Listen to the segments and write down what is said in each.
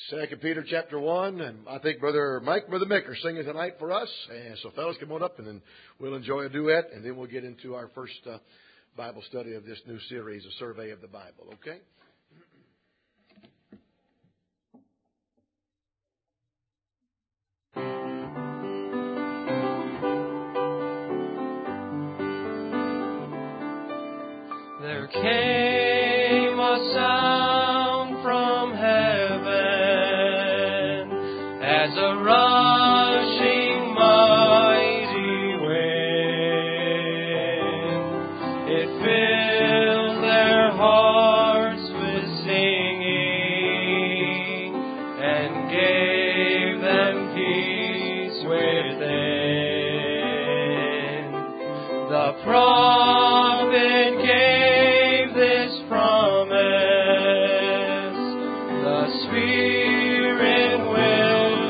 Second Peter chapter 1, and I think Brother Mick are singing tonight for us. And so fellas, come on up and then we'll enjoy a duet, and then we'll get into our first Bible study of this new series, A Survey of the Bible, okay? There came a sound from heaven as a rushing mighty wind. It filled their hearts with singing and gave them peace within. The prophet gave this promise: the Spirit will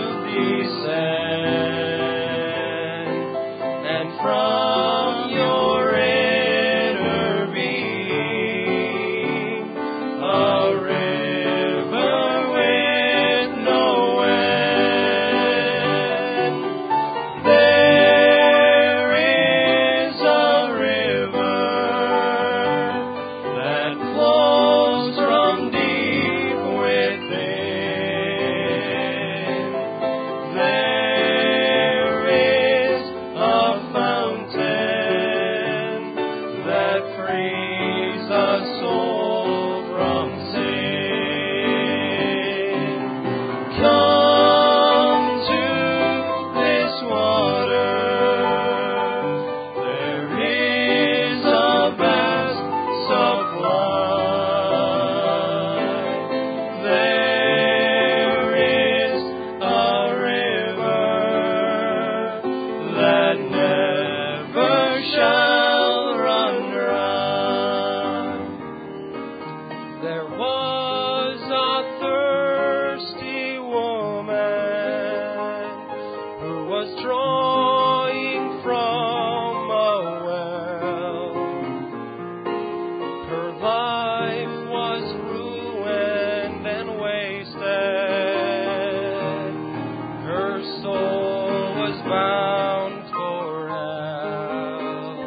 descend, and from your inner being a river with no end. There is a river that flows from deep within. There is a fountain that frees the soul from sin. Come to this water. There is a vast supply. There is a river that never shall run dry. There was a thirsty woman who was drawing from a well. Her life was ruined and wasted. Her soul was bound for hell.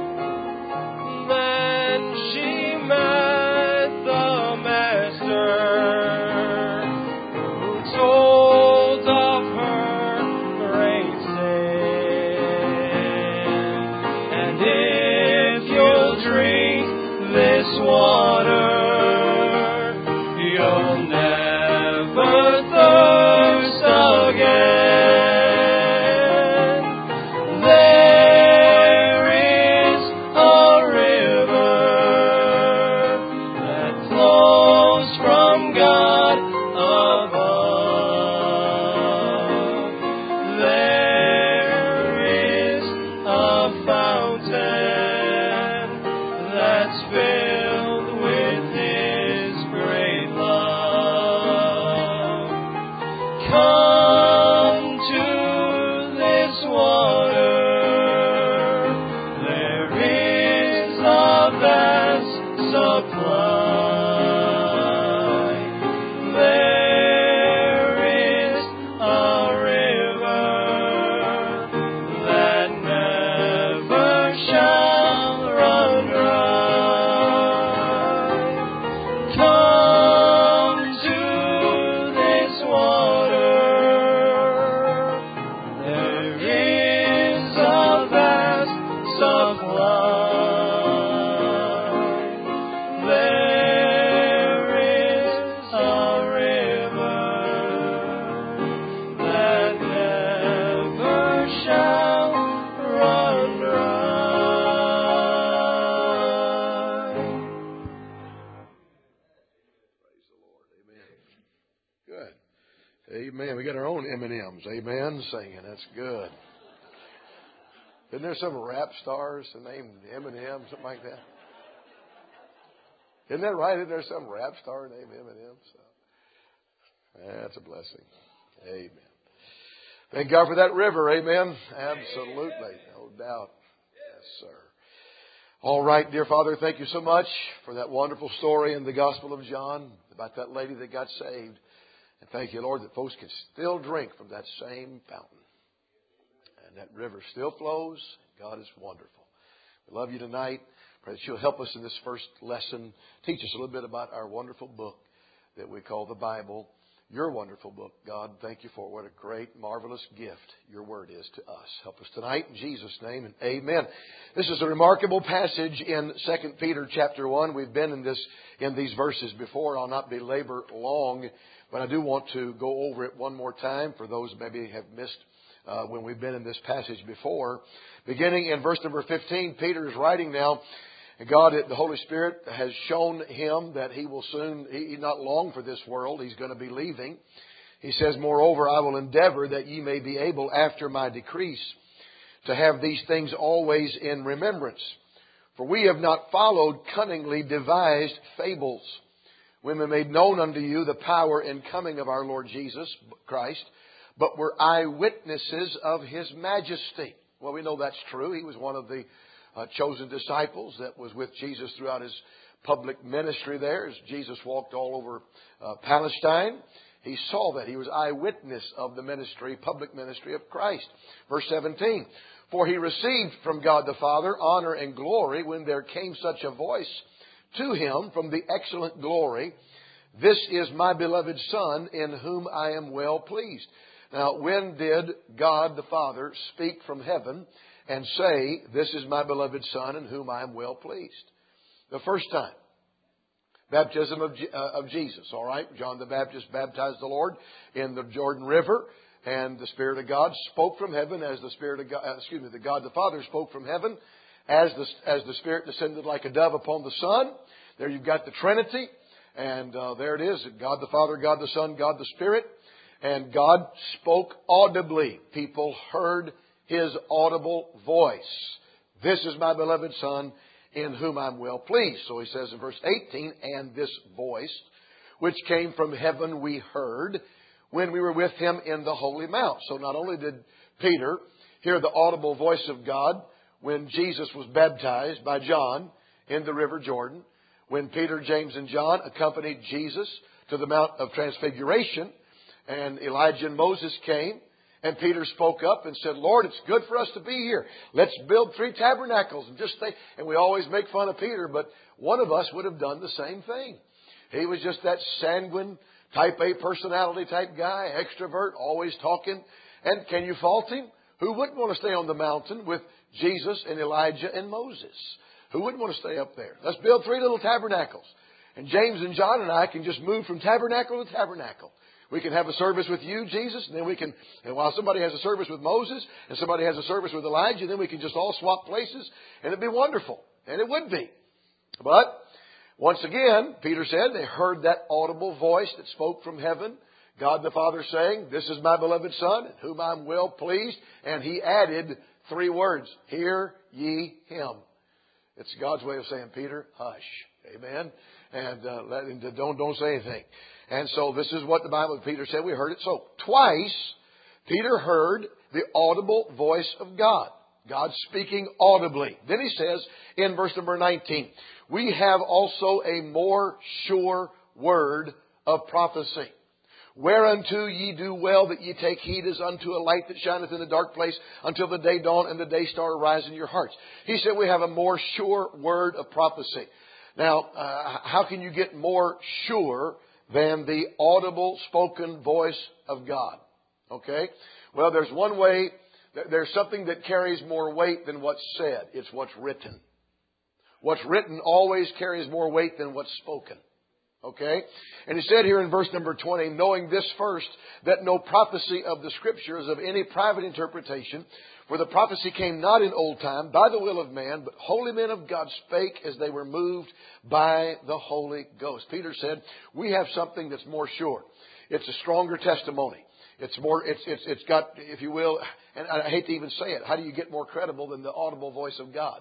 Then she met the Master, who told of her great sin. And if you'll drink this water, you'll never thirst again. There is a river that flows from God above. There is a fountain that's filled with His great love. Come to this water. There is a vast supply. There is a river that never shall run dry. Come to this water. There is a vast supply. There is a river that never shall run dry. Praise the Lord. Amen. Good. Amen. We got our own M&Ms. Amen. Singing. That's good. Isn't there some rap stars named Eminem, something like that? Isn't that right? Isn't there some rap star named Eminem? So, that's a blessing. Amen. Thank God for that river. Amen. Absolutely. No doubt. Yes, sir. All right, dear Father, thank you so much for that wonderful story in the Gospel of John about that lady that got saved. And thank you, Lord, that folks can still drink from that same fountain. And that river still flows. God is wonderful. We love you tonight. Pray that you'll help us in this first lesson. Teach us a little bit about our wonderful book that we call the Bible. Your wonderful book, God. Thank you for what a great, marvelous gift your word is to us. Help us tonight in Jesus' name, and amen. This is a remarkable passage in 2 Peter chapter 1. We've been in these verses before. I'll not belabor long, but I do want to go over it one more time for those who maybe have missed when we've been in this passage before. Beginning in verse number 15, Peter is writing now, and God, the Holy Spirit, has shown him that he will soon, he's not long for this world, he's going to be leaving. He says, moreover, I will endeavor that ye may be able, after my decrease, to have these things always in remembrance. For we have not followed cunningly devised fables, when we made known unto you the power and coming of our Lord Jesus Christ, but were eyewitnesses of His majesty. Well, we know that's true. He was one of the chosen disciples that was with Jesus throughout His public ministry there. As Jesus walked all over Palestine, He saw that. He was eyewitness of the ministry, public ministry of Christ. Verse 17, for He received from God the Father honor and glory when there came such a voice to Him from the excellent glory, this is my beloved Son, in whom I am well pleased. Now, when did God the Father speak from heaven and say, this is my beloved Son, in whom I am well pleased? The first time. Baptism of Jesus, all right? John the Baptist baptized the Lord in the Jordan River, and the Spirit of God spoke from heaven as the Spirit of God, the God the Father spoke from heaven as the Spirit descended like a dove upon the Son. There you've got the Trinity, and there it is, God the Father, God the Son, God the Spirit. And God spoke audibly. People heard His audible voice. This is my beloved Son, in whom I'm well pleased. So He says in verse 18, and this voice, which came from heaven, we heard when we were with Him in the Holy Mount. So not only did Peter hear the audible voice of God when Jesus was baptized by John in the River Jordan, when Peter, James, and John accompanied Jesus to the Mount of Transfiguration, and Elijah and Moses came, and Peter spoke up and said, Lord, it's good for us to be here. Let's build 3 tabernacles and just stay. And we always make fun of Peter, but one of us would have done the same thing. He was just that sanguine, type A personality type guy, extrovert, always talking. And can you fault him? Who wouldn't want to stay on the mountain with Jesus and Elijah and Moses? Who wouldn't want to stay up there? Let's build 3 little tabernacles. And James and John and I can just move from tabernacle to tabernacle. We can have a service with you, Jesus, and then and while somebody has a service with Moses, and somebody has a service with Elijah, then we can just all swap places, and it'd be wonderful. And it would be. But, once again, Peter said, they heard that audible voice that spoke from heaven, God the Father saying, this is my beloved Son, in whom I'm well pleased. And He added 3 words, hear ye Him. It's God's way of saying, Peter, hush. Amen. And don't say anything. And so this is what the Bible, Peter said, we heard it. So twice, Peter heard the audible voice of God. God speaking audibly. Then he says in verse number 19, we have also a more sure word of prophecy. Whereunto ye do well that ye take heed as unto a light that shineth in the dark place until the day dawn and the day star arise in your hearts. He said we have a more sure word of prophecy. Now, how can you get more sure than the audible spoken voice of God? Okay? Well, there's one way. There's something that carries more weight than what's said. It's what's written. What's written always carries more weight than what's spoken. Okay? And he said here in verse number 20, knowing this first, that no prophecy of the Scripture is of any private interpretation, for the prophecy came not in old time by the will of man, but holy men of God spake as they were moved by the Holy Ghost. Peter said, we have something that's more sure. It's a stronger testimony. It's got, if you will, and I hate to even say it, how do you get more credible than the audible voice of God?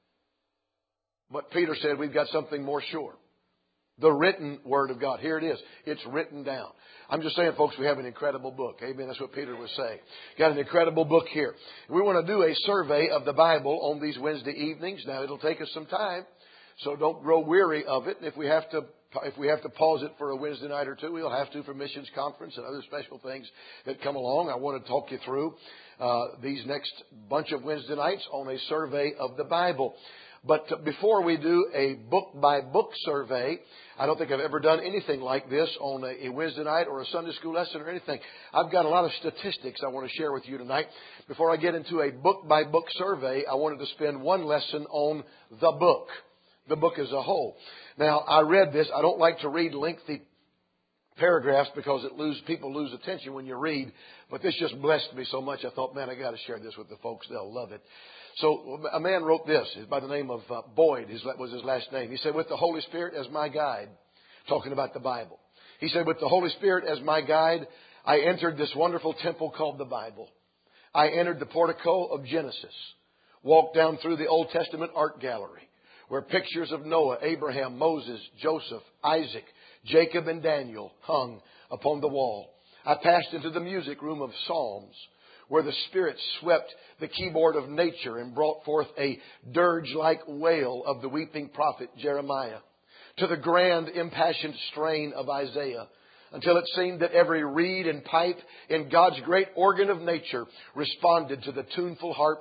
But Peter said, we've got something more sure. The written Word of God. Here it is. It's written down. I'm just saying, folks, we have an incredible book. Amen. That's what Peter was saying. Got an incredible book here. We want to do a survey of the Bible on these Wednesday evenings. Now, it'll take us some time, so don't grow weary of it. If we have to if we have to pause it for a Wednesday night or two, we'll have to for missions conference and other special things that come along. I want to talk you through these next bunch of Wednesday nights on a survey of the Bible. But before we do a book-by-book survey, I don't think I've ever done anything like this on a Wednesday night or a Sunday school lesson or anything. I've got a lot of statistics I want to share with you tonight. Before I get into a book-by-book survey, I wanted to spend one lesson on the book as a whole. Now, I read this. I don't like to read lengthy paragraphs because people lose attention when you read. But this just blessed me so much. I thought, man, I got to share this with the folks. They'll love it. So a man wrote this by the name of Boyd. Was his last name. He said, with the Holy Spirit as my guide, talking about the Bible. He said, with the Holy Spirit as my guide, I entered this wonderful temple called the Bible. I entered the portico of Genesis, walked down through the Old Testament art gallery, where pictures of Noah, Abraham, Moses, Joseph, Isaac, Jacob, and Daniel hung upon the wall. I passed into the music room of Psalms, where the Spirit swept the keyboard of nature and brought forth a dirge-like wail of the weeping prophet Jeremiah, to the grand impassioned strain of Isaiah, until it seemed that every reed and pipe in God's great organ of nature responded to the tuneful harp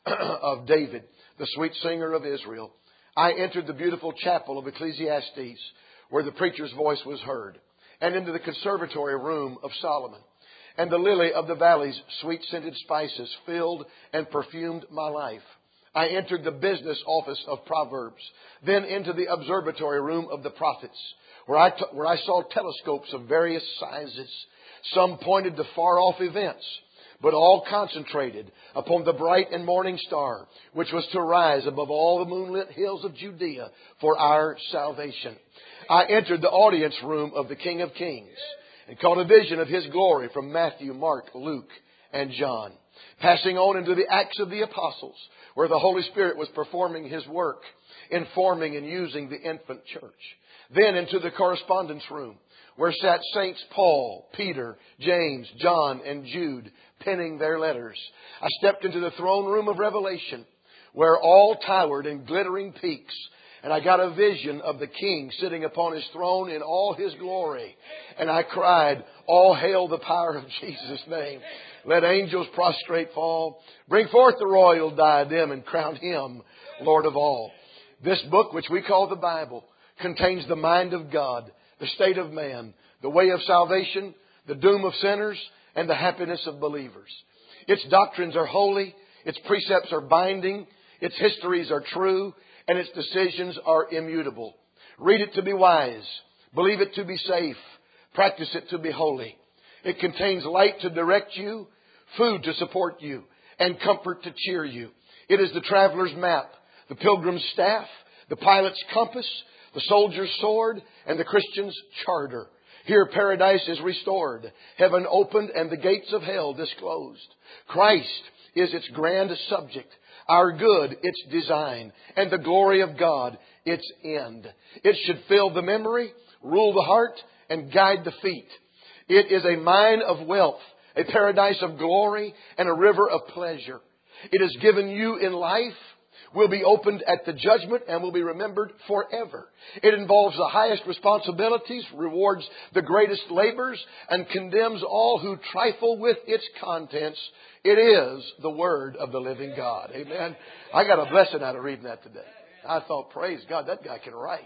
of David, the sweet singer of Israel. I entered the beautiful chapel of Ecclesiastes, where the preacher's voice was heard, and into the conservatory room of Solomon. And the lily of the valley's sweet-scented spices filled and perfumed my life. I entered the business office of Proverbs, then into the observatory room of the prophets, where I saw telescopes of various sizes. Some pointed to far-off events, but all concentrated upon the bright and morning star, which was to rise above all the moonlit hills of Judea for our salvation. I entered the audience room of the King of Kings, and caught a vision of His glory from Matthew, Mark, Luke, and John. Passing on into the Acts of the Apostles, where the Holy Spirit was performing His work, informing and using the infant church. Then into the correspondence room, where sat Saints Paul, Peter, James, John, and Jude, penning their letters. I stepped into the throne room of Revelation, where all towered in glittering peaks, and I got a vision of the King sitting upon His throne in all His glory. And I cried, all hail the power of Jesus' name. Let angels prostrate fall. Bring forth the royal diadem and crown Him Lord of all. This book, which we call the Bible, contains the mind of God, the state of man, the way of salvation, the doom of sinners, and the happiness of believers. Its doctrines are holy. Its precepts are binding. Its histories are true. And its decisions are immutable. Read it to be wise. Believe it to be safe. Practice it to be holy. It contains light to direct you, food to support you, and comfort to cheer you. It is the traveler's map, the pilgrim's staff, the pilot's compass, the soldier's sword, and the Christian's charter. Here paradise is restored, heaven opened, and the gates of hell disclosed. Christ is its grand subject, our good its design, and the glory of God its end. It should fill the memory, rule the heart, and guide the feet. It is a mine of wealth, a paradise of glory, and a river of pleasure. It is given you in life, will be opened at the judgment, and will be remembered forever. It involves the highest responsibilities, rewards the greatest labors, and condemns all who trifle with its contents. It is the Word of the living God. Amen. I got a blessing out of reading that today. I thought, praise God, that guy can write.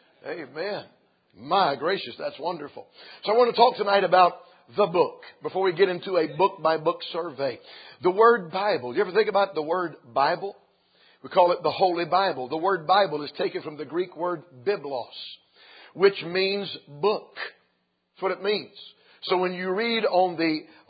Amen. My gracious, that's wonderful. So I want to talk tonight about the book before we get into a book-by-book survey. The word Bible. You ever think about the word Bible? We call it the Holy Bible. The word Bible is taken from the Greek word biblos, which means book. That's what it means. So when you read on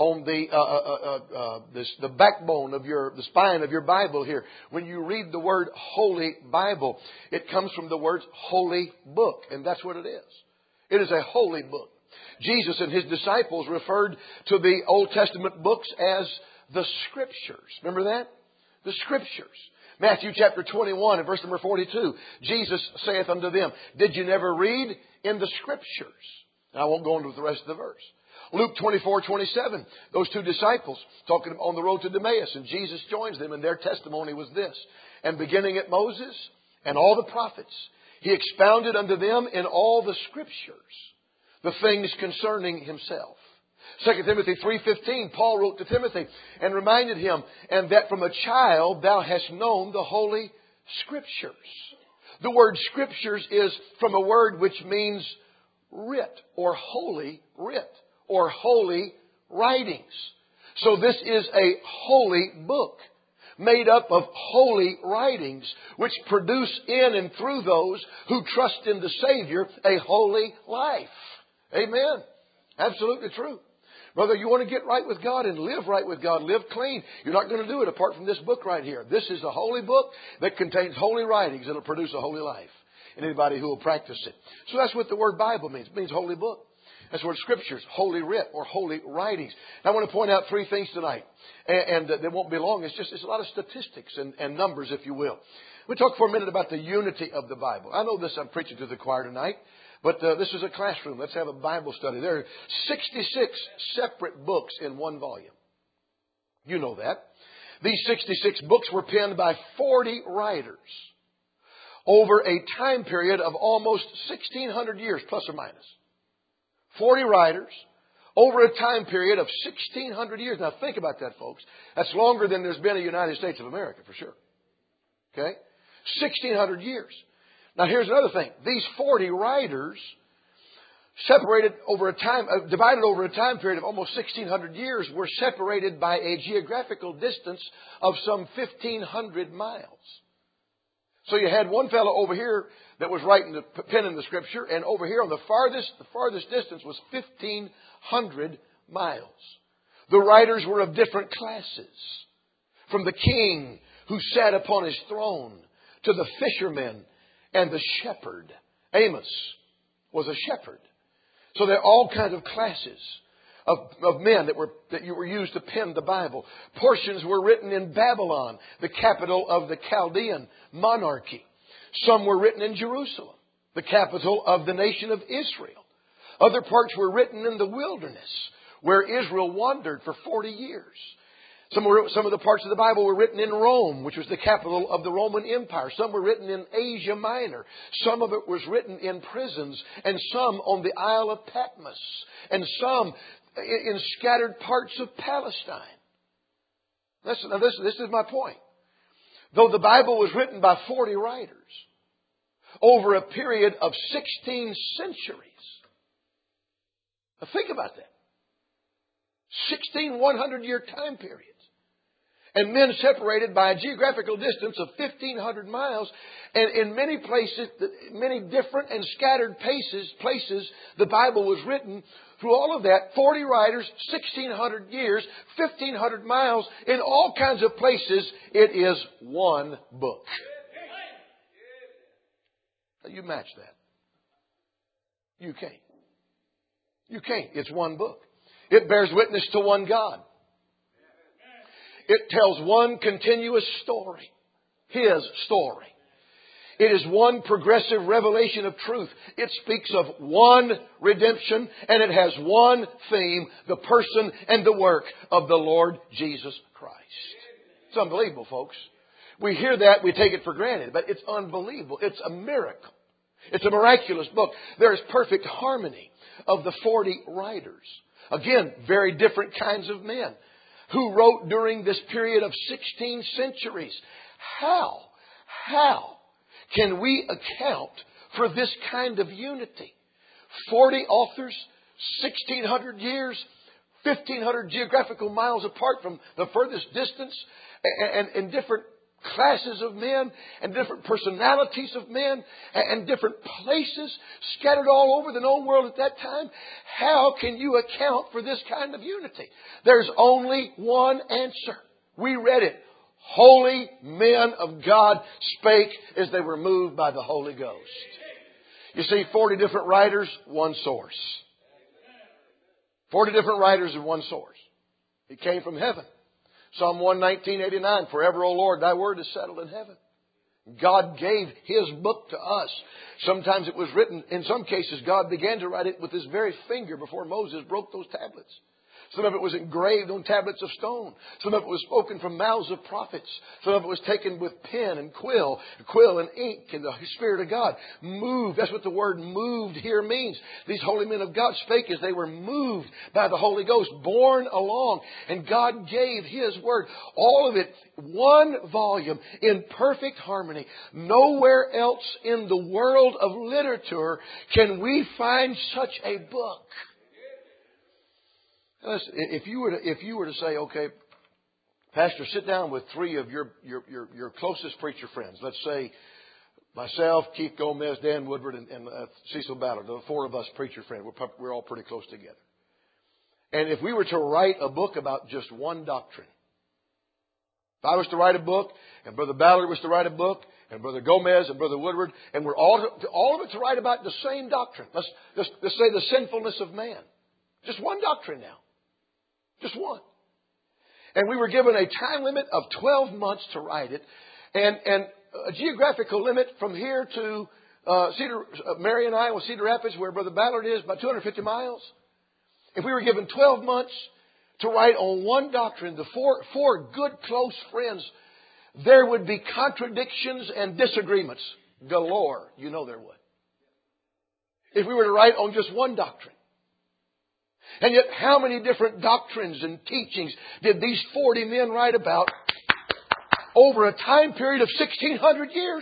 the backbone of the spine of your Bible here, when you read the word Holy Bible, it comes from the words holy book, and that's what it is. It is a holy book. Jesus and His disciples referred to the Old Testament books as the Scriptures. Remember that? The Scriptures. Matthew chapter 21 and verse number 42. Jesus saith unto them, did you never read in the Scriptures? And I won't go into the rest of the verse. Luke 24:27. Those two disciples talking on the road to Emmaus, and Jesus joins them, and their testimony was this. And beginning at Moses and all the prophets, He expounded unto them in all the Scriptures the things concerning Himself. 2 Timothy 3:15, Paul wrote to Timothy and reminded him, and that from a child thou hast known the Holy Scriptures. The word Scriptures is from a word which means writ or holy writ or holy writings. So this is a holy book made up of holy writings which produce in and through those who trust in the Savior a holy life. Amen. Absolutely true. Brother, you want to get right with God and live right with God, live clean. You're not going to do it apart from this book right here. This is a holy book that contains holy writings that will produce a holy life in anybody who will practice it. So that's what the word Bible means. It means holy book. That's the word Scriptures, holy writ or holy writings. Now, I want to point out three things tonight. And they won't be long. It's a lot of statistics and numbers, if you will. We'll talk for a minute about the unity of the Bible. I know this, I'm preaching to the choir tonight. But this is a classroom. Let's have a Bible study. There are 66 separate books in one volume. You know that. These 66 books were penned by 40 writers over a time period of almost 1,600 years, plus or minus. 40 writers over a time period of 1,600 years. Now think about that, folks. That's longer than there's been a United States of America, for sure. Okay? 1,600 years. Now here's another thing. These 40 writers divided over a time period of almost 1,600 years, were separated by a geographical distance of some 1,500 miles. So you had one fellow over here that was penning the Scripture, and over here on the farthest distance was 1,500 miles. The writers were of different classes, from the king who sat upon his throne to the fishermen and the shepherd. Amos was a shepherd. So there are all kinds of classes of men that were used to pen the Bible. Portions were written in Babylon, the capital of the Chaldean monarchy. Some were written in Jerusalem, the capital of the nation of Israel. Other parts were written in the wilderness, where Israel wandered for 40 years. Some of the parts of the Bible were written in Rome, which was the capital of the Roman Empire. Some were written in Asia Minor. Some of it was written in prisons, and some on the Isle of Patmos, and some in scattered parts of Palestine. This is my point. Though the Bible was written by 40 writers over a period of 16 centuries. Now think about that. 16 100-year time periods. And men separated by a geographical distance of 1,500 miles. And in many places, many different and scattered places, the Bible was written. Through all of that, 40 writers, 1,600 years, 1,500 miles, in all kinds of places, it is one book. Now you match that. You can't. You can't. It's one book. It bears witness to one God. It tells one continuous story. His story. It is one progressive revelation of truth. It speaks of one redemption, and it has one theme, the person and the work of the Lord Jesus Christ. It's unbelievable, folks. We hear that, we take it for granted, but it's unbelievable. It's a miracle. It's a miraculous book. There is perfect harmony of the 40 writers. Again, very different kinds of men who wrote during this period of 16 centuries. How can we account for this kind of unity? 40 authors, 1,600 years, 1,500 geographical miles apart from the furthest distance, and different classes of men, and different personalities of men, and different places scattered all over the known world at that time. How can you account for this kind of unity? There's only one answer. We read it. Holy men of God spake as they were moved by the Holy Ghost. You see, 40 different writers, one source. 40 different writers and one source. It came from heaven. Psalm 119:89, forever, O Lord, thy word is settled in heaven. God gave His book to us. Sometimes it was written, in some cases, God began to write it with His very finger before Moses broke those tablets. Some of it was engraved on tablets of stone. Some of it was spoken from mouths of prophets. Some of it was taken with pen and quill and ink, and the Spirit of God moved. That's what the word moved here means. These holy men of God spake as they were moved by the Holy Ghost, borne along. And God gave His word. All of it, one volume in perfect harmony. Nowhere else in the world of literature can we find such a book. If you were to say, okay, Pastor, sit down with three of your closest preacher friends. Let's say myself, Keith Gomez, Dan Woodward, and Cecil Ballard, the four of us preacher friends. We're all pretty close together. And if we were to write a book about just one doctrine, if I was to write a book, and Brother Ballard was to write a book, and Brother Gomez and Brother Woodward, and we're all of it to write about the same doctrine. Let's say the sinfulness of man. Just one doctrine now. Just one. And we were given a time limit of 12 months to write it. And a geographical limit from here to Marion, Iowa, Cedar Rapids, where Brother Ballard is, about 250 miles. If we were given 12 months to write on one doctrine, the four good, close friends, there would be contradictions and disagreements galore. You know there would. If we were to write on just one doctrine. And yet, how many different doctrines and teachings did these 40 men write about over a time period of 1,600 years?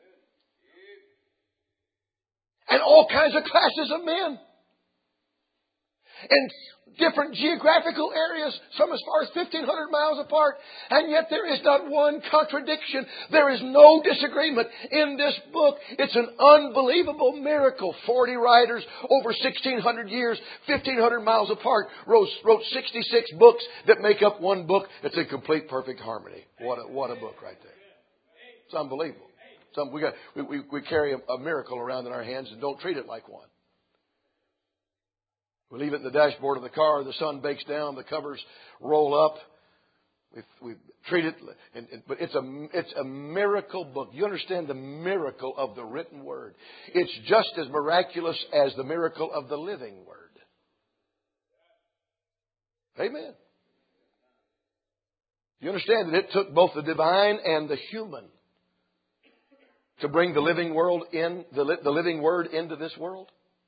And all kinds of classes of men. And different geographical areas, some as far as 1,500 miles apart. And yet there is not one contradiction. There is no disagreement in this book. It's an unbelievable miracle. 40 writers over 1,600 years, 1,500 miles apart, wrote 66 books that make up one book that's in complete perfect harmony. What a book right there. It's unbelievable. We carry a miracle around in our hands and don't treat it like one. We leave it in the dashboard of the car. The sun bakes down. The covers roll up. We treat it, but it's a miracle book. You understand the miracle of the written word. It's just as miraculous as the miracle of the living word. Amen. You understand that it took both the divine and the human to bring the living world in the living word into this world.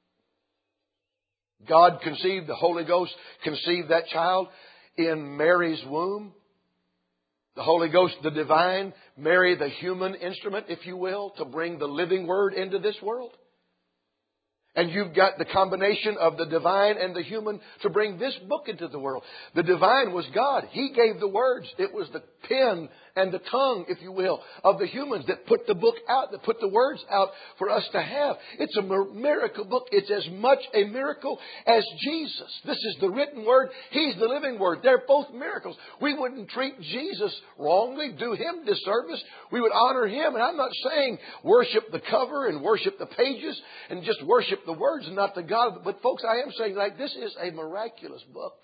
God conceived, the Holy Ghost conceived that child in Mary's womb. The Holy Ghost, the divine, Mary, the human instrument, if you will, to bring the living word into this world. And you've got the combination of the divine and the human to bring this book into the world. The divine was God. He gave the words. It was the pen and the tongue, if you will, of the humans that put the book out, that put the words out for us to have. It's a miracle book. It's as much a miracle as Jesus. This is the written word. He's the living word. They're both miracles. We wouldn't treat Jesus wrongly, do Him disservice. We would honor Him. And I'm not saying worship the cover and worship the pages and just worship the words and not the God. But folks, I am saying like this is a miraculous book.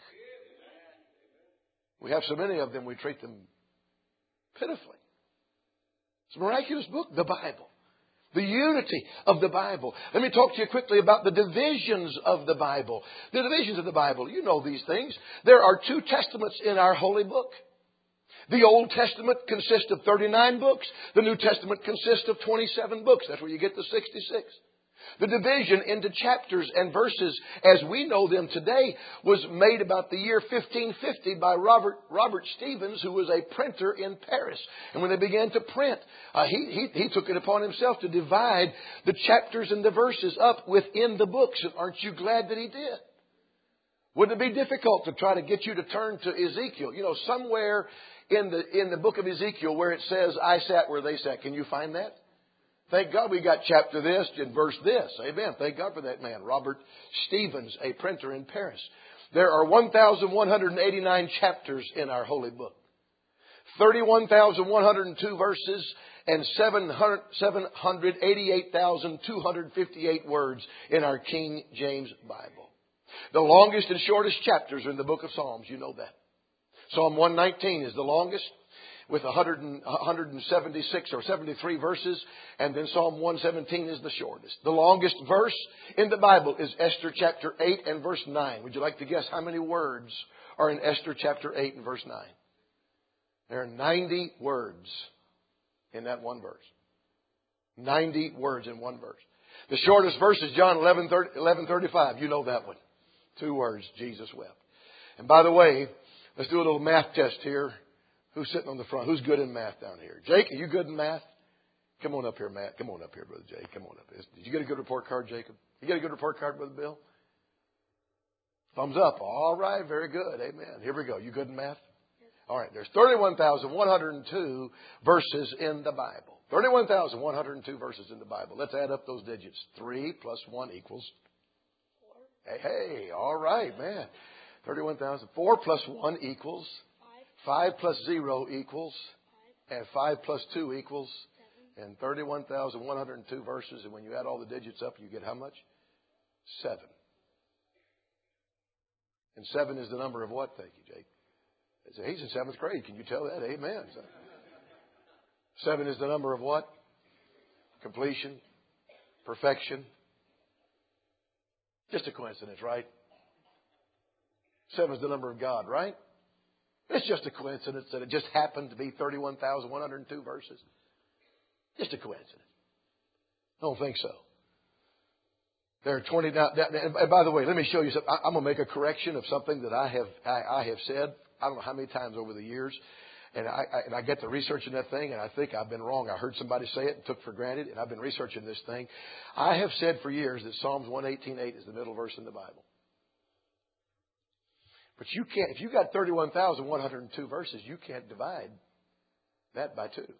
We have so many of them, we treat them pitifully. It's a miraculous book, the Bible. The unity of the Bible. Let me talk to you quickly about the divisions of the Bible. The divisions of the Bible. You know these things. There are 2 testaments in our holy book. The Old Testament consists of 39 books. The New Testament consists of 27 books. That's where you get the 66. The division into chapters and verses as we know them today was made about the year 1550 by Robert Stevens, who was a printer in Paris. And when they began to print, he took it upon himself to divide the chapters and the verses up within the books. And aren't you glad that he did? Wouldn't it be difficult to try to get you to turn to Ezekiel? You know, somewhere in the book of Ezekiel where it says, I sat where they sat. Can you find that? Thank God we got chapter this and verse this. Amen. Thank God for that man, Robert Stevens, a printer in Paris. There are 1,189 chapters in our holy book. 31,102 verses and 788,258 words in our King James Bible. The longest and shortest chapters are in the book of Psalms. You know that. Psalm 119 is the longest. with 176 or 73 verses. And then Psalm 117 is the shortest. The longest verse in the Bible is Esther chapter 8 and verse 9. Would you like to guess how many words are in Esther chapter 8 and verse 9? There are 90 words in that one verse. 90 words in one verse. The shortest verse is John 11:35. You know that one. 2 words, Jesus wept. And by the way, let's do a little math test here. Who's sitting on the front? Who's good in math down here? Jake, are you good in math? Come on up here, Matt. Come on up here, Brother Jake. Come on up. Did you get a good report card, Jacob? You get a good report card, Brother Bill? Thumbs up. All right. Very good. Amen. Here we go. You good in math? All right. There's 31,102 verses in the Bible. 31,102 verses in the Bible. Let's add up those digits. 3 plus 1 equals 4. Hey, all right, man. 31,000. 4 plus 1 equals 5 plus 0 equals, and 5 plus 2 equals, and 31,102 verses. And when you add all the digits up, you get how much? 7. And 7 is the number of what? Thank you, Jake. He's in 7th grade. Can you tell that? Amen. 7 is the number of what? Completion, perfection. Just a coincidence, right? 7 is the number of God, right? It's just a coincidence that it just happened to be 31,102 verses. Just a coincidence. I don't think so. There are 20. Now, and by the way, let me show you something. I'm going to make a correction of something that I have said. I don't know how many times over the years. And I get to researching that thing, and I think I've been wrong. I heard somebody say it and took for granted, and I've been researching this thing. I have said for years that Psalms 118:8 is the middle verse in the Bible. But you can't, if you've got 31,102 verses, you can't divide that by 2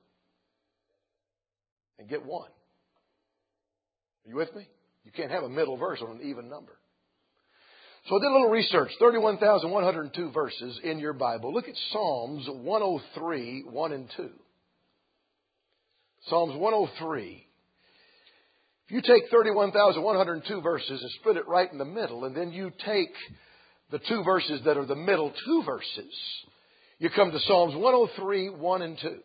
and get 1. Are you with me? You can't have a middle verse on an even number. So I did a little research. 31,102 verses in your Bible. Look at Psalms 103, 1 and 2. Psalms 103. If you take 31,102 verses and split it right in the middle, and then you take the 2 verses that are the middle 2 verses, you come to Psalms 103, 1 and 2.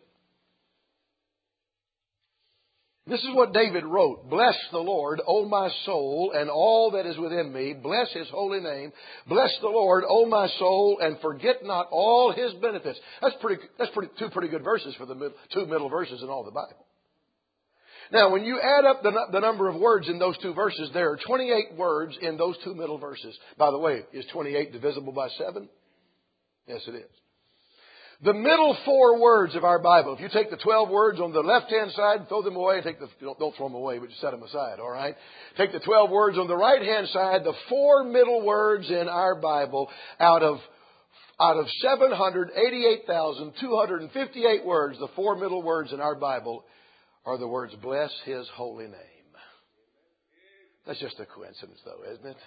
This is what David wrote. Bless the Lord, O my soul, and all that is within me. Bless His holy name. Bless the Lord, O my soul, and forget not all His benefits. That's 2 pretty good verses for the 2 middle verses in all the Bible. Now, when you add up the number of words in those 2 verses, there are 28 words in those 2 middle verses. By the way, is 28 divisible by 7? Yes, it is. The middle 4 words of our Bible, if you take the 12 words on the left-hand side, throw them away. Don't throw them away, but just set them aside, all right? Take the 12 words on the right-hand side, the 4 middle words in our Bible out of 788,258 words, the 4 middle words in our Bible are the words, bless His holy name. That's just a coincidence, though, isn't it?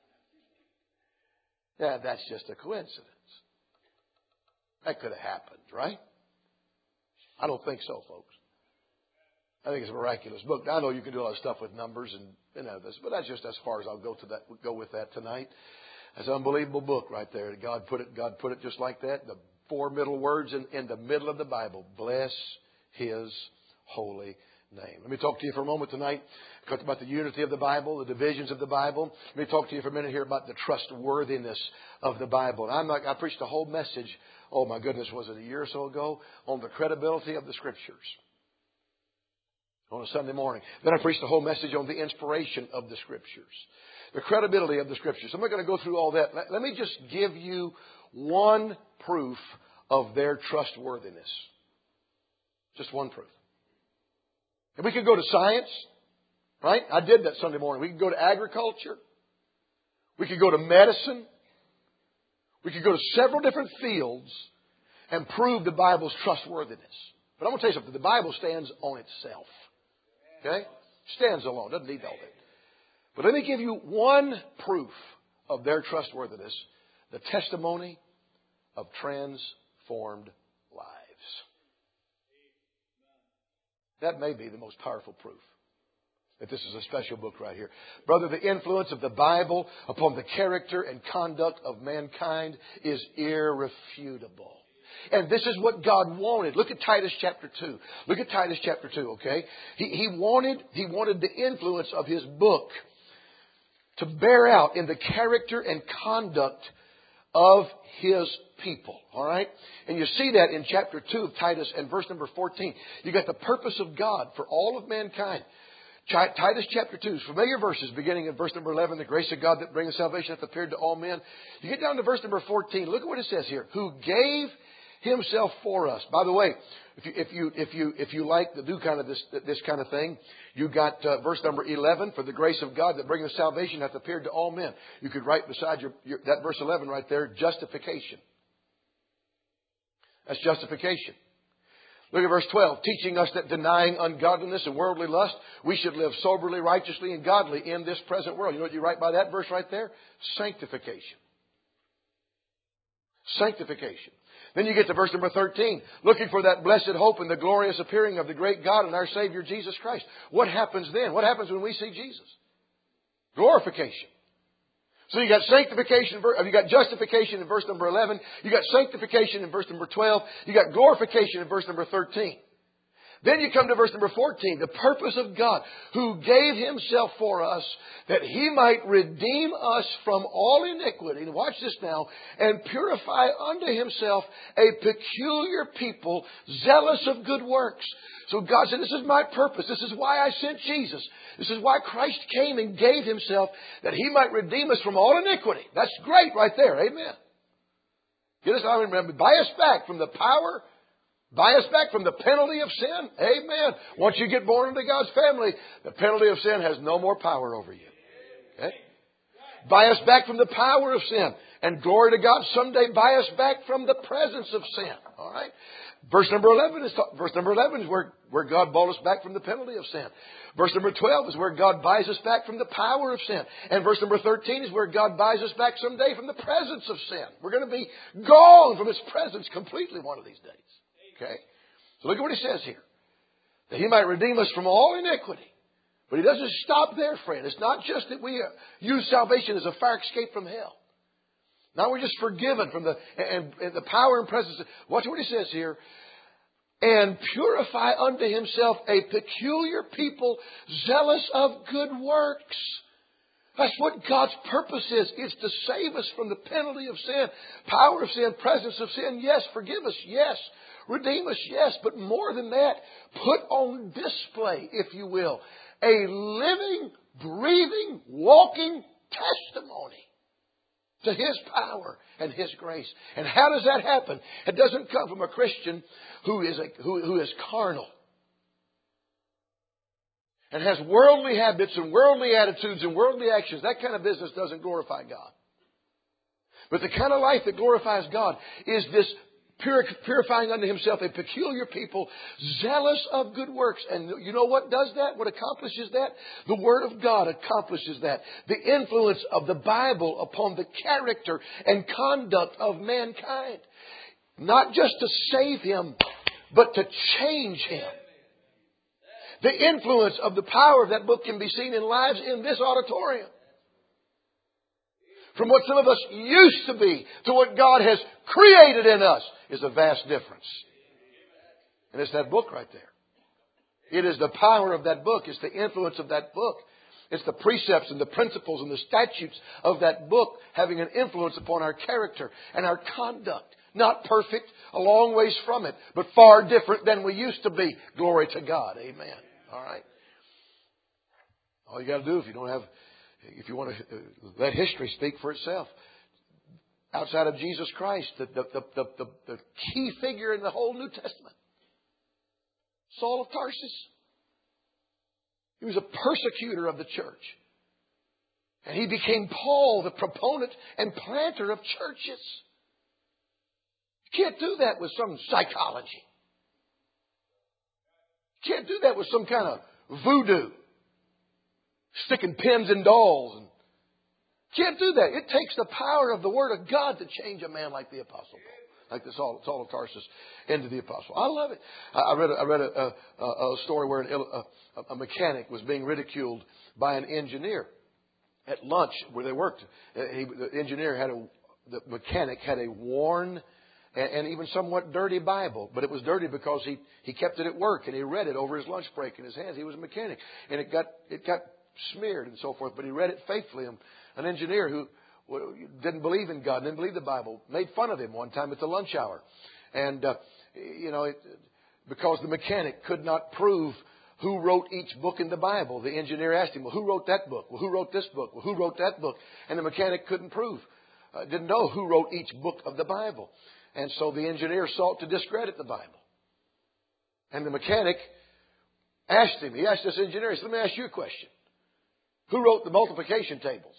Yeah, that's just a coincidence. That could have happened, right? I don't think so, folks. I think it's a miraculous book. Now, I know you can do a lot of stuff with numbers and this, but that's just as far as I'll go with that tonight. That's an unbelievable book right there. God put it just like that. The 4 middle words in the middle of the Bible. Bless His holy name. Let me talk to you for a moment tonight. I talked about the unity of the Bible, the divisions of the Bible. Let me talk to you for a minute here about the trustworthiness of the Bible. And I preached a whole message, oh my goodness, was it a year or so ago, on the credibility of the Scriptures on a Sunday morning. Then I preached a whole message on the inspiration of the Scriptures, the credibility of the Scriptures. I'm not going to go through all that. Let me just give you one proof of their trustworthiness. Just one proof. And we could go to science, right? I did that Sunday morning. We could go to agriculture. We could go to medicine. We could go to several different fields and prove the Bible's trustworthiness. But I'm going to tell you something. The Bible stands on itself. Okay? Stands alone. Doesn't need all that. But let me give you one proof of their trustworthiness. The testimony of transformed lives. That may be the most powerful proof that this is a special book right here. Brother, the influence of the Bible upon the character and conduct of mankind is irrefutable. And this is what God wanted. Look at Titus chapter 2. Look at Titus chapter 2, okay? He wanted the influence of His book to bear out in the character and conduct of His people. All right? And you see that in chapter 2 of Titus and verse number 14. You got the purpose of God for all of mankind. Titus chapter 2, familiar verses beginning in verse number 11. The grace of God that bringeth salvation hath appeared to all men. You get down to verse number 14. Look at what it says here. Who gave Himself for us. By the way, if you like to do kind of this kind of thing, you got verse number 11. For the grace of God that bringeth salvation hath appeared to all men. You could write beside that verse 11 right there, justification. That's justification. Look at verse 12. Teaching us that denying ungodliness and worldly lust, we should live soberly, righteously, and godly in this present world. You know what you write by that verse right there? Sanctification. Sanctification. Then you get to verse number 13. Looking for that blessed hope and the glorious appearing of the great God and our Savior Jesus Christ. What happens then? What happens when we see Jesus? Glorification. So you got sanctification, you got justification in verse number 11. You got sanctification in verse number 12. You got glorification in verse number 13. Then you come to verse number 14. The purpose of God, who gave Himself for us, that He might redeem us from all iniquity. And watch this now. And purify unto Himself a peculiar people, zealous of good works. So God said, this is my purpose. This is why I sent Jesus. This is why Christ came and gave Himself, that He might redeem us from all iniquity. That's great right there. Amen. Get us out and remember, buy us back from the power, buy us back from the penalty of sin. Amen. Once you get born into God's family, the penalty of sin has no more power over you. Okay? Buy us back from the power of sin. And glory to God, someday buy us back from the presence of sin. All right? Verse number 11 is where God bought us back from the penalty of sin. Verse number 12 is where God buys us back from the power of sin. And verse number 13 is where God buys us back someday from the presence of sin. We're going to be gone from His presence completely one of these days. Okay? So look at what He says here. That He might redeem us from all iniquity. But He doesn't stop there, friend. It's not just that we use salvation as a fire escape from hell. Now we're just forgiven from the power and presence. Watch what He says here. And purify unto Himself a peculiar people, zealous of good works. That's what God's purpose is. It's to save us from the penalty of sin, power of sin, presence of sin. Yes, forgive us. Yes. Redeem us. Yes. But more than that, put on display, if you will, a living, breathing, walking testimony to His power and His grace. And how does that happen? It doesn't come from a Christian who is carnal and has worldly habits and worldly attitudes and worldly actions. That kind of business doesn't glorify God. But the kind of life that glorifies God is this purifying unto Himself a peculiar people, zealous of good works. And you know what does that? What accomplishes that? The Word of God accomplishes that. The influence of the Bible upon the character and conduct of mankind. Not just to save him, but to change him. The influence of the power of that book can be seen in lives in this auditorium. From what some of us used to be to what God has created in us is a vast difference. And it's that book right there. It is the power of that book. It's the influence of that book. It's the precepts and the principles and the statutes of that book having an influence upon our character and our conduct. Not perfect, a long ways from it, but far different than we used to be. Glory to God. Amen. All right. All you got to do if you want to let history speak for itself. Outside of Jesus Christ, the key figure in the whole New Testament, Saul of Tarsus. He was a persecutor of the church. And he became Paul, the proponent and planter of churches. You can't do that with some psychology. You can't do that with some kind of voodoo. Sticking pins in dolls. And can't do that. It takes the power of the Word of God to change a man like the Apostle Paul. Like the Saul of Tarsus into the Apostle. I love it. I read a story where a mechanic was being ridiculed by an engineer at lunch where they worked. The mechanic had a worn and even somewhat dirty Bible. But it was dirty because he kept it at work and he read it over his lunch break in his hands. He was a mechanic. And it got smeared and so forth. But he read it faithfully. An engineer who didn't believe in God, didn't believe the Bible, made fun of him one time at the lunch hour. And, because the mechanic could not prove who wrote each book in the Bible. The engineer asked him, well, who wrote that book? Well, who wrote this book? Well, who wrote that book? And the mechanic couldn't prove, didn't know who wrote each book of the Bible. And so the engineer sought to discredit the Bible. And the mechanic asked him, he asked this engineer, he said, let me ask you a question. Who wrote the multiplication tables?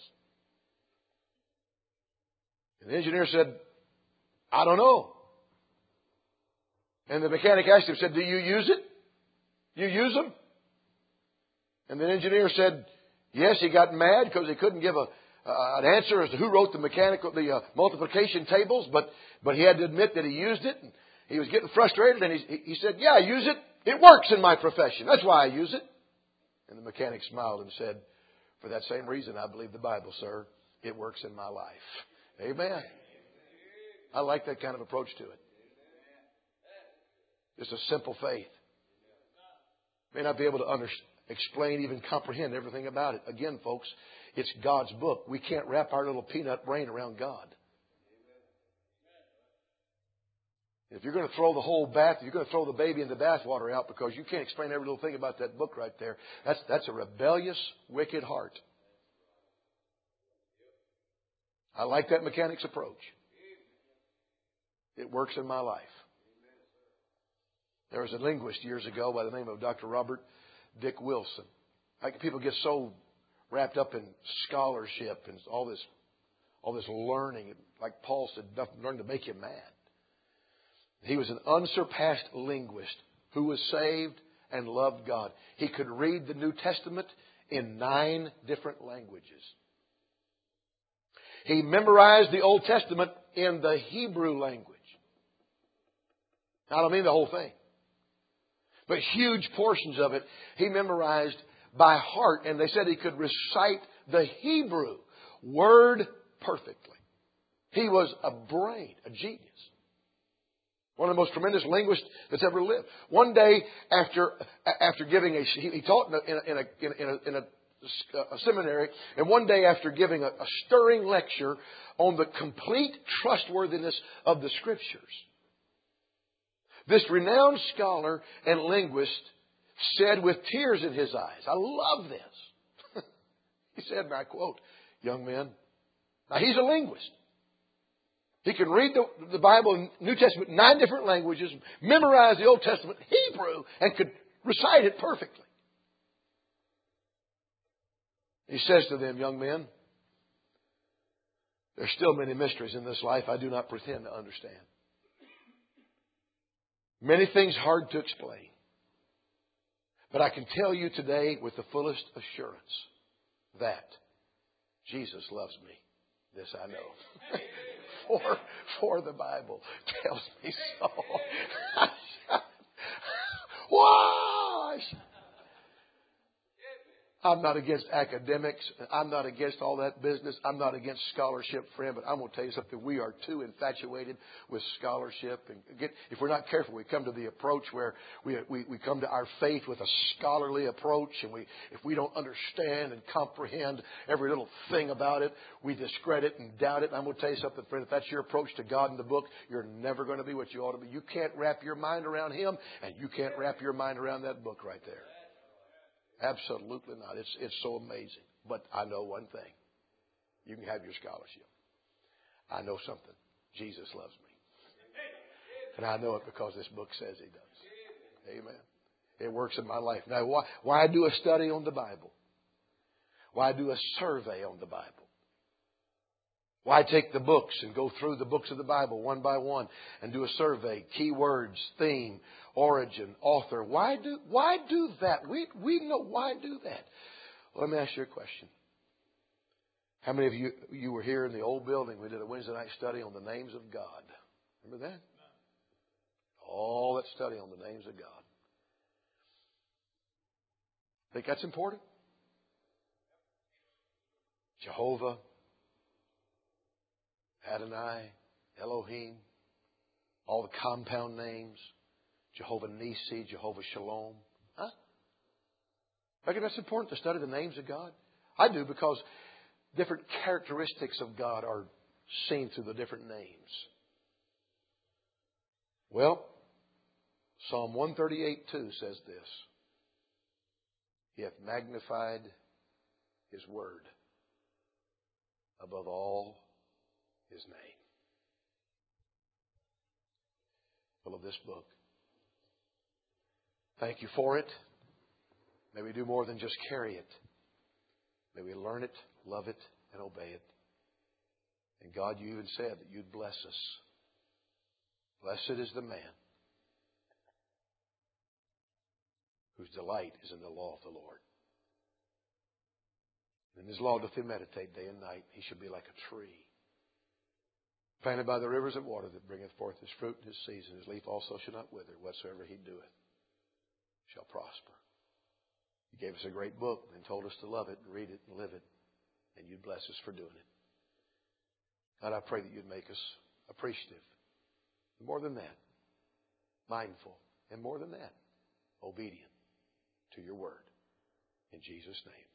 And the engineer said, I don't know. And the mechanic asked him, said, do you use it? You use them? And the engineer said, yes. He got mad because he couldn't give an answer as to who wrote the multiplication tables, but he had to admit that he used it. And he was getting frustrated, and he said, yeah, I use it. It works in my profession. That's why I use it. And the mechanic smiled and said, for that same reason, I believe the Bible, sir. It works in my life. Amen. I like that kind of approach to it. It's a simple faith. May not be able to explain, even comprehend everything about it. Again, folks, it's God's book. We can't wrap our little peanut brain around God. If you're going to throw the whole bath, you're going to throw the baby in the bathwater out because you can't explain every little thing about that book right there. That's a rebellious, wicked heart. I like that mechanic's approach. It works in my life. There was a linguist years ago by the name of Dr. Robert Dick Wilson. People get so wrapped up in scholarship and all this learning. Like Paul said, learn to make you mad. He was an unsurpassed linguist who was saved and loved God. He could read the New Testament in 9 different languages. He memorized the Old Testament in the Hebrew language. I don't mean the whole thing, but huge portions of it he memorized by heart. And they said he could recite the Hebrew word perfectly. He was a brain, a genius. One of the most tremendous linguists that's ever lived. One day after giving he taught in a seminary, and one day after giving a stirring lecture on the complete trustworthiness of the Scriptures, this renowned scholar and linguist said with tears in his eyes, I love this. He said, and I quote, young men, now he's a linguist. He can read the Bible in New Testament in 9 different languages, memorize the Old Testament Hebrew, and could recite it perfectly. He says to them, young men, there's still many mysteries in this life I do not pretend to understand. Many things hard to explain. But I can tell you today with the fullest assurance that Jesus loves me. This I know. For the Bible tells me so. Why? I'm not against academics. I'm not against all that business. I'm not against scholarship, friend. But I'm going to tell you something. We are too infatuated with scholarship. And if we're not careful, we come to the approach where we come to our faith with a scholarly approach. And if we don't understand and comprehend every little thing about it, we discredit and doubt it. And I'm going to tell you something, friend. If that's your approach to God in the book, you're never going to be what you ought to be. You can't wrap your mind around Him, and you can't wrap your mind around that book right there. Absolutely not. It's so amazing. But I know one thing. You can have your scholarship. I know something. Jesus loves me. And I know it because this book says He does. Amen. It works in my life. Now, why do a study on the Bible? Why do a survey on the Bible? Why take the books and go through the books of the Bible one by one and do a survey, keywords, theme, origin, author? Why do that? We know why do that. Well, let me ask you a question. How many of you were here in the old building? We did a Wednesday night study on the names of God. Remember that? All that study on the names of God. Think that's important? Jehovah, Adonai, Elohim, All the compound names. Jehovah Nisi, Jehovah Shalom. Huh? Reckon that's important to study the names of God? I do, because different characteristics of God are seen through the different names. Well, Psalm 138:2 says this. He hath magnified His word above all His name. Full of this book. Thank you for it. May we do more than just carry it. May we learn it, love it, and obey it. And God, you even said that you'd bless us. Blessed is the man whose delight is in the law of the Lord. In His law doth he meditate day and night. He shall be like a tree planted by the rivers of water, that bringeth forth his fruit in his season. His leaf also shall not wither. Whatsoever he doeth shall prosper. You gave us a great book and told us to love it and read it and live it. And you'd bless us for doing it. God, I pray that you'd make us appreciative. More than that, mindful. And more than that, obedient to your word. In Jesus' name.